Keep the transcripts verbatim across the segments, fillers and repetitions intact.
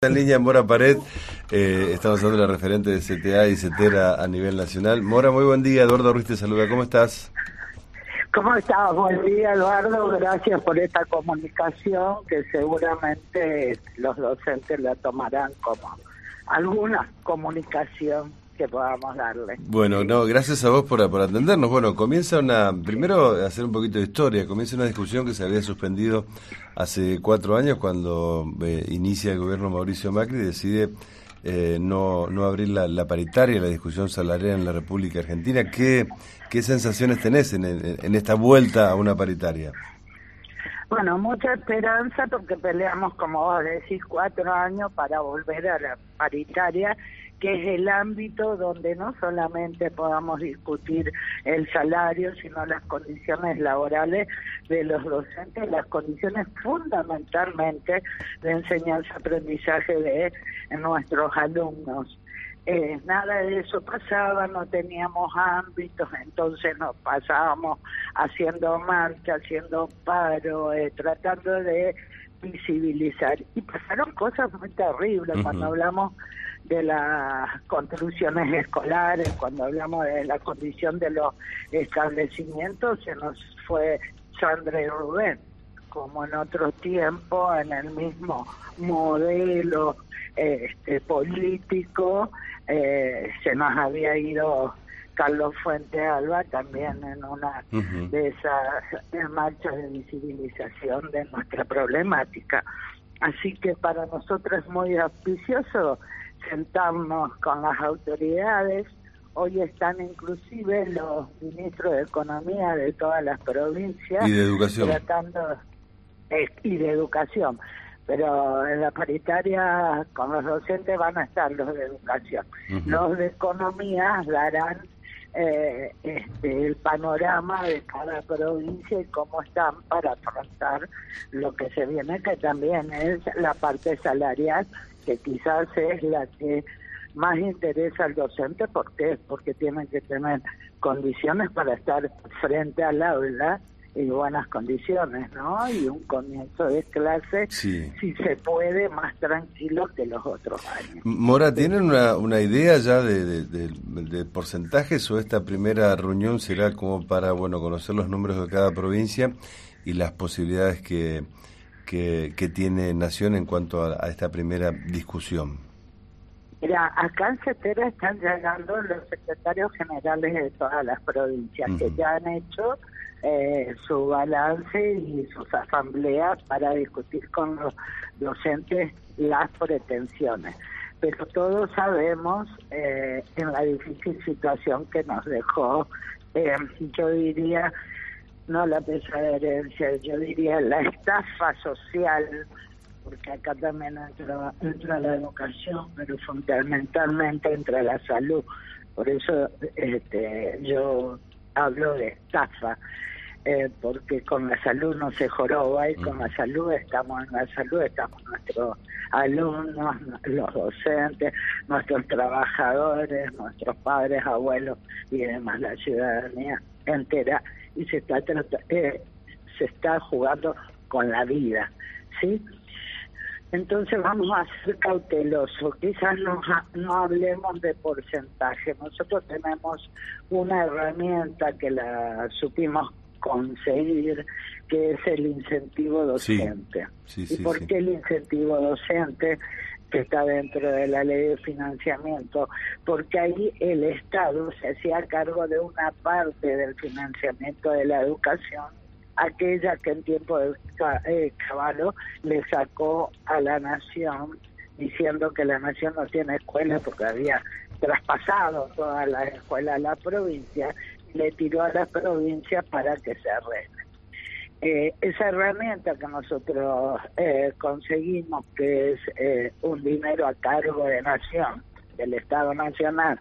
En línea Mora Pared, eh, estamos hablando de la referente de C T A y CETERA a nivel nacional. Mora, muy buen día, Eduardo Ruiz te saluda, ¿cómo estás? ¿Cómo estás? Buen día, Eduardo, gracias por esta comunicación que seguramente los docentes la tomarán como alguna comunicación que podamos darle. Bueno, no, gracias a vos por, por atendernos. Bueno, comienza una, primero hacer un poquito de historia, comienza una discusión que se había suspendido hace cuatro años cuando eh, inicia el gobierno Mauricio Macri y decide eh, no, no abrir la, la paritaria, la discusión salarial en la República Argentina. ¿Qué, qué sensaciones tenés en, en, en esta vuelta a una paritaria? Bueno, mucha esperanza porque peleamos, como vos decís, cuatro años para volver a la paritaria, que es el ámbito donde no solamente podamos discutir el salario, sino las condiciones laborales de los docentes, las condiciones fundamentalmente de enseñanza-aprendizaje de nuestros alumnos. Eh, nada de eso pasaba, no teníamos ámbitos, entonces nos pasábamos haciendo marcha, haciendo paro, eh, tratando de visibilizar. Y pasaron cosas muy terribles. Uh-huh. Cuando hablamos de las construcciones escolares, cuando hablamos de la condición de los establecimientos, se nos fue Sandra y Rubén, como en otro tiempo, en el mismo modelo este, político, eh, se nos había ido Carlos Fuente Alba también en una uh-huh. de esas de marchas de visibilización de nuestra problemática. Así que para nosotros es muy auspicioso sentarnos con las autoridades. Hoy están inclusive los ministros de Economía de todas las provincias y de Educación tratando eh, y de Educación, pero en la paritaria con los docentes van a estar los de Educación. Uh-huh. Los de Economía darán eh, este, el panorama de cada provincia y cómo están para afrontar lo que se viene, que también es la parte salarial, que quizás es la que más interesa al docente. ¿Por qué? Porque tienen que tener condiciones para estar frente al aula y buenas condiciones, ¿no? Y un comienzo de clase, sí. si se puede, más tranquilo que los otros años. Mora, ¿tienen una, una idea ya de, de, de, de porcentajes o esta primera reunión será como para, bueno, conocer los números de cada provincia y las posibilidades que, que, que tiene Nación en cuanto a, a esta primera discusión? Mira, acá en CETERA están llegando los secretarios generales de todas las provincias, uh-huh. que ya han hecho eh, su balance y sus asambleas para discutir con los docentes las pretensiones. Pero todos sabemos eh, en la difícil situación que nos dejó, eh, yo diría, no la pesada herencia, yo diría la estafa social, porque acá también entra, entra la educación, pero fundamentalmente entra la salud. Por eso este, yo hablo de estafa, eh, porque con la salud no se joroba y con la salud estamos en la salud, estamos nuestros alumnos, los docentes, nuestros trabajadores, nuestros padres, abuelos y demás, la ciudadanía entera, y se está, eh, se está jugando con la vida, ¿sí? Entonces vamos a ser cautelosos, quizás no, no hablemos de porcentaje. Nosotros tenemos una herramienta que la supimos conseguir, que es el incentivo docente. Sí, sí, ¿Y sí, por sí. qué el incentivo docente, que está dentro de la ley de financiamiento? Porque ahí el Estado se hacía cargo de una parte del financiamiento de la educación, aquella que en tiempo de eh, Cavallo le sacó a la Nación, diciendo que la Nación no tiene escuela porque había traspasado todas las escuelas a la provincia, y le tiró a la provincia para que se arregle. Eh, esa herramienta que nosotros eh, conseguimos, que es eh, un dinero a cargo de Nación, del Estado Nacional,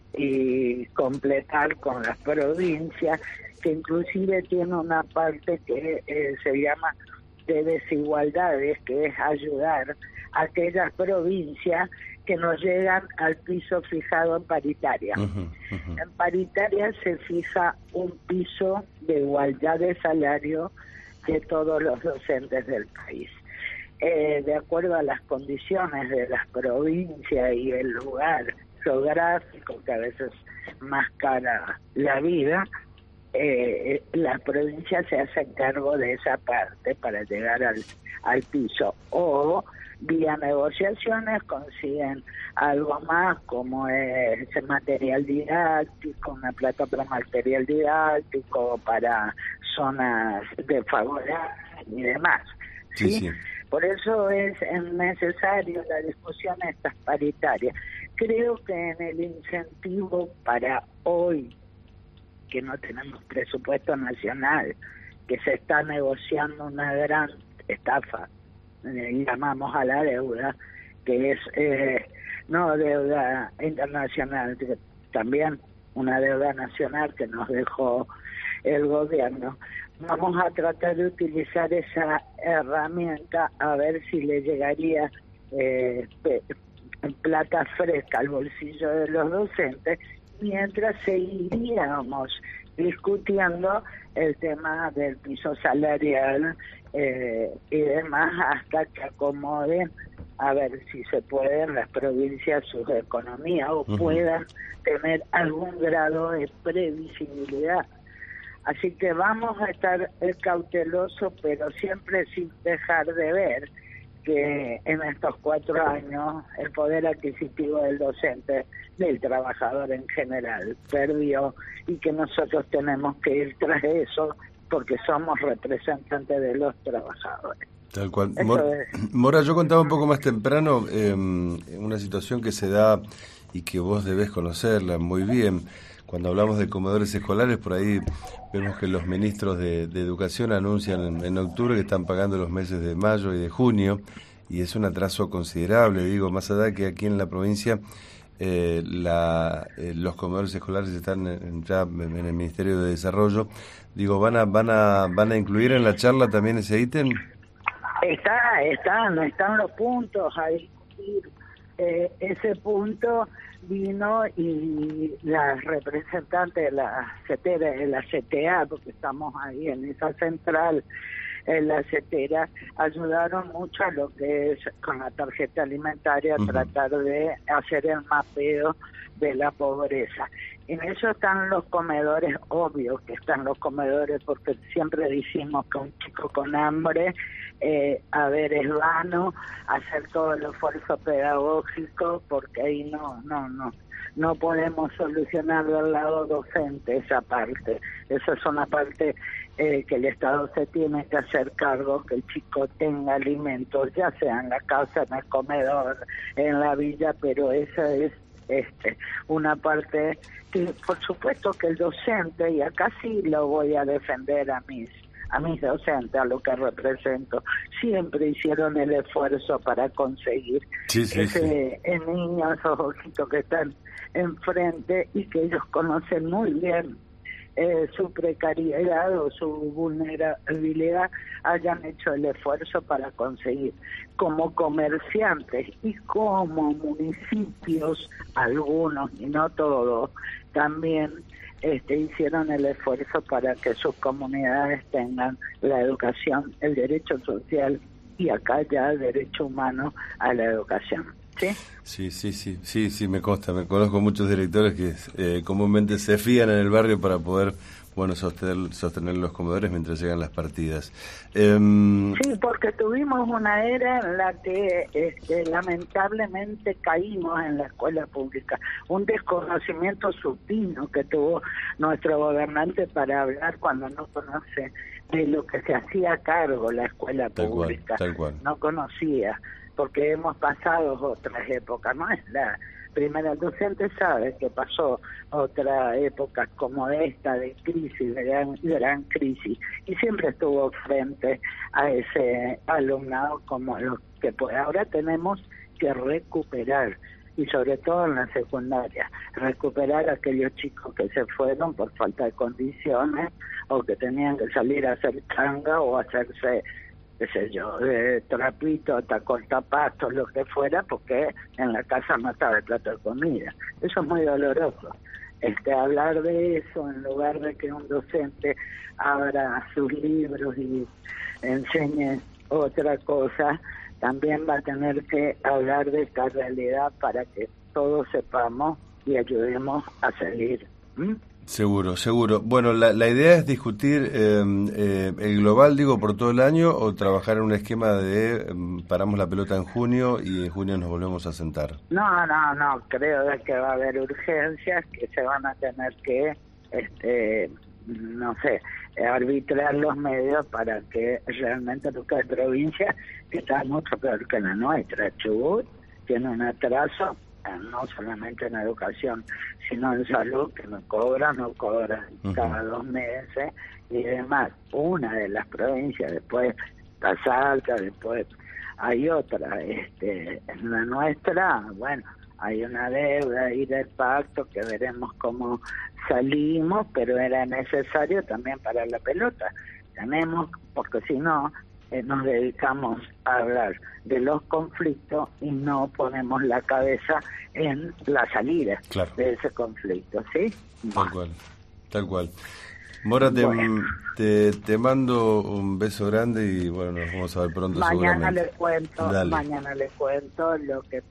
y completar con las provincias, que inclusive tiene una parte que eh, se llama de desigualdades, que es ayudar a aquellas provincias que no llegan al piso fijado en paritaria. Uh-huh, uh-huh. En paritaria se fija un piso de igualdad de salario de todos los docentes del país. eh, de acuerdo a las condiciones de las provincias y el lugar geográfico, que a veces más cara la vida, eh, las provincias se hacen cargo de esa parte para llegar al, al piso, o vía negociaciones consiguen algo más, como es ese material didáctico, una plata para material didáctico, para zonas desfavorables y demás. ¿sí? Sí, sí. Por eso es necesario la discusión estas paritarias. Creo que en el incentivo para hoy, que no tenemos presupuesto nacional, que se está negociando una gran estafa, eh, llamamos a la deuda, que es eh, no deuda internacional, también una deuda nacional que nos dejó el gobierno. Vamos a tratar de utilizar esa herramienta a ver si le llegaría eh, plata fresca al bolsillo de los docentes, mientras seguiríamos discutiendo el tema del piso salarial eh, y demás, hasta que acomoden a ver si se pueden las provincias sus economías o uh-huh. puedan tener algún grado de previsibilidad. Así que vamos a estar cautelosos, pero siempre sin dejar de ver que en estos cuatro años el poder adquisitivo del docente, del trabajador en general, perdió, y que nosotros tenemos que ir tras eso porque somos representantes de los trabajadores. Tal cual. Mor Mora, yo contaba un poco más temprano eh, una situación que se da y que vos debés conocerla muy bien. Cuando hablamos de comedores escolares, por ahí vemos que los ministros de, de Educación anuncian en, en octubre que están pagando los meses de mayo y de junio, y es un atraso considerable. Digo, más allá de que aquí en la provincia eh, la, eh, los comedores escolares están en, ya en el Ministerio de Desarrollo, digo, ¿van a, van a, van a incluir en la charla también ese ítem? Está, están, están los puntos a discutir. Eh, ese punto vino y las representantes de la CETERA, de la C T A, porque estamos ahí en esa central, en la CETERA, ayudaron mucho a lo que es con la tarjeta alimentaria, uh-huh. tratar de hacer el mapeo de la pobreza. En eso están los comedores, obvio que están los comedores, porque siempre decimos que un chico con hambre, eh, a ver, es vano hacer todo el esfuerzo pedagógico, porque ahí no, no, no, no podemos solucionar del lado docente esa parte. Esa es una parte eh, que el Estado se tiene que hacer cargo, que el chico tenga alimentos, ya sea en la casa, en el comedor, en la villa, pero esa es este una parte que por supuesto que el docente, y acá sí lo voy a defender a mis a mis docentes, a lo que represento, siempre hicieron el esfuerzo para conseguir sí, sí, ese sí. niños, esos ojitos que están enfrente y que ellos conocen muy bien eh, su precariedad o su vulnerabilidad, hayan hecho el esfuerzo para conseguir. Como comerciantes y como municipios, algunos y no todos, también este, hicieron el esfuerzo para que sus comunidades tengan la educación, el derecho social y acá ya el derecho humano a la educación. ¿Sí? Sí, sí, sí, sí, sí, me consta. Me conozco muchos directores que eh, comúnmente se fían en el barrio para poder, bueno, sostener, sostener los comedores mientras llegan las partidas. Eh, sí, porque tuvimos una era en la que este, lamentablemente caímos en la escuela pública. Un desconocimiento supino que tuvo nuestro gobernante para hablar cuando no conoce de lo que se hacía a cargo la escuela tal pública. Cual, tal cual. No conocía, porque hemos pasado otras épocas, no es la primera. El docente sabe que pasó otra época como esta de crisis, de gran, gran crisis, y siempre estuvo frente a ese alumnado como los que pues ahora tenemos que recuperar, y sobre todo en la secundaria, recuperar a aquellos chicos que se fueron por falta de condiciones o que tenían que salir a hacer changa o hacerse, qué sé yo, de trapito, hasta cortapastos, lo que fuera, porque en la casa no estaba el plato de comida. Eso es muy doloroso. Este, hablar de eso en lugar de que un docente abra sus libros y enseñe otra cosa, también va a tener que hablar de esta realidad para que todos sepamos y ayudemos a salir. ¿Mm? Seguro, seguro. Bueno, la, la idea es discutir eh, eh, el global, digo, por todo el año, o trabajar en un esquema de eh, paramos la pelota en junio y en junio nos volvemos a sentar. No, no, no, creo de que va a haber urgencias que se van a tener que, este, no sé, arbitrar los medios para que realmente, porque hay provincias que están mucho peor que la nuestra. Chubut tiene un atraso, no solamente en educación, sino en salud, que no cobran, no cobran uh-huh. cada dos meses y demás. Una de las provincias, después está Salta, después hay otra, este, en la nuestra, bueno, hay una deuda ahí del pacto que veremos cómo salimos, pero era necesario también para la pelota. Tenemos, porque si no, eh, nos dedicamos a hablar de los conflictos y no ponemos la cabeza en la salida claro. de ese conflicto, ¿sí? Tal cual, tal cual. Mora, te, bueno. te, te mando un beso grande y bueno, nos vamos a ver pronto mañana seguramente. Le cuento, Dale. Mañana le cuento lo que